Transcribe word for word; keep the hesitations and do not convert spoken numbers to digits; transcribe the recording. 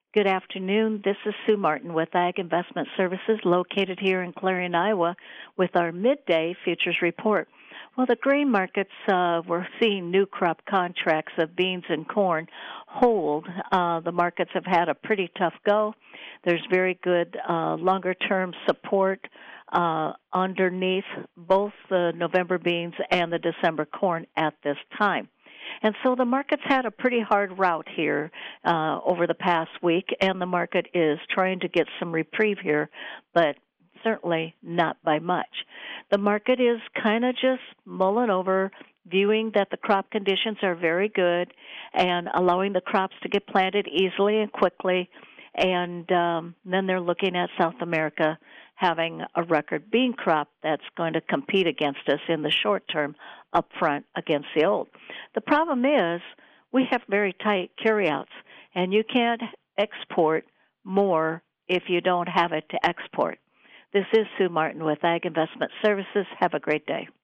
Good afternoon. This is Sue Martin with Ag Investment Services located here in Clarion, Iowa with our midday futures report. Well, the grain markets, uh, we're seeing new crop contracts of beans and corn hold. Uh, the markets have had a pretty tough go. There's very good uh, longer-term support uh, underneath both the November beans and the December corn at this time. And so the market's had a pretty hard route here uh, over the past week, and the market is trying to get some reprieve here, but certainly not by much. The market is kind of just mulling over, viewing that the crop conditions are very good and allowing the crops to get planted easily and quickly, and um, then they're looking at South America having a record bean crop that's going to compete against us in the short term up front against the old. The problem is we have very tight carryouts, and you can't export more if you don't have it to export. This is Sue Martin with Ag Investment Services. Have a great day.